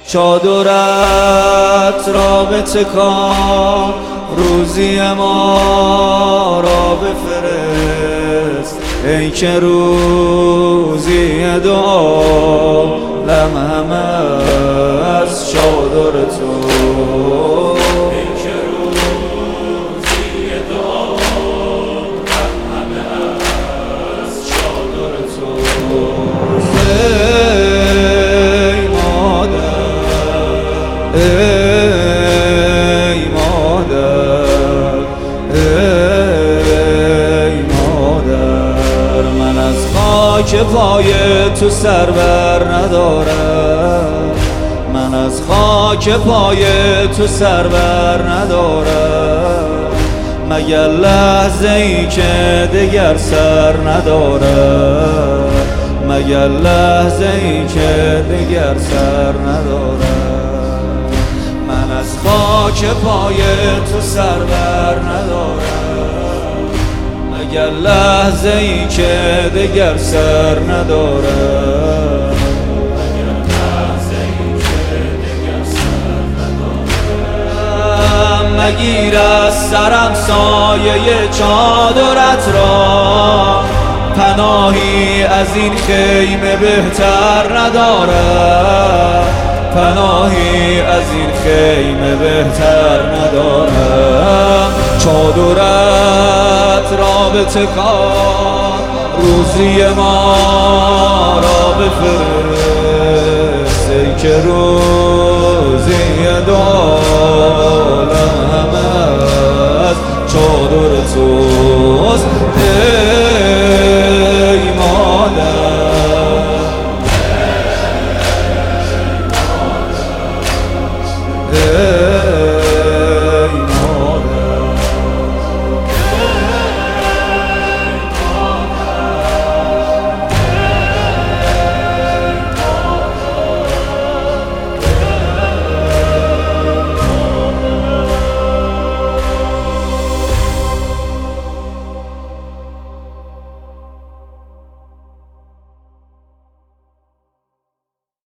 چادرت را بتکان، روزی ما را بفرست، ای که روزی دعا لمهم از چادر تو. ای مادر، ای مادر، من از خاک پای تو سر بر ندارم، من از خاک پای تو سر بر ندارم، مگر لحظه ای که دگر سر ندارم، مگر لحظه ای که دگر سر ندارم. من از خاک پای تو سر بر ندارم، مگر لحظه ای که دگر سر ندارم، مگر لحظه ای که دگر سر ندارم. مگیر از سرم سایه چادرت را، پناهی از این خیمه بهتر ندارم، پناهی از این خیمه بهتر ندارم. چادرت را بتکان، روزی ما را بفرست، ای که روزی دعا